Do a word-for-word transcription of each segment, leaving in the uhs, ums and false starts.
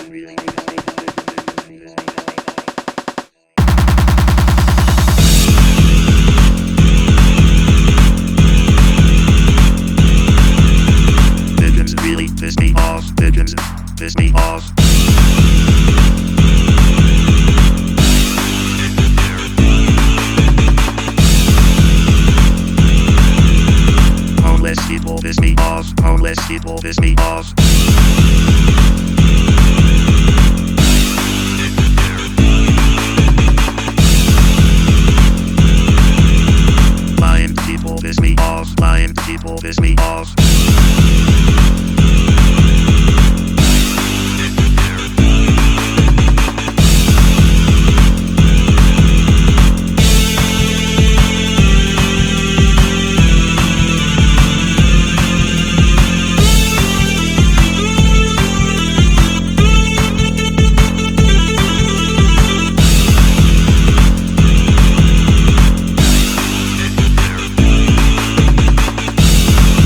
Pigeons really piss me off. Pigeons piss me off. Homeless people piss me off. Homeless people piss me off. Lying people piss me off. Lying people piss me off.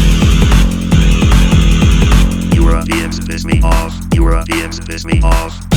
Europeans piss me off. Europeans piss me off.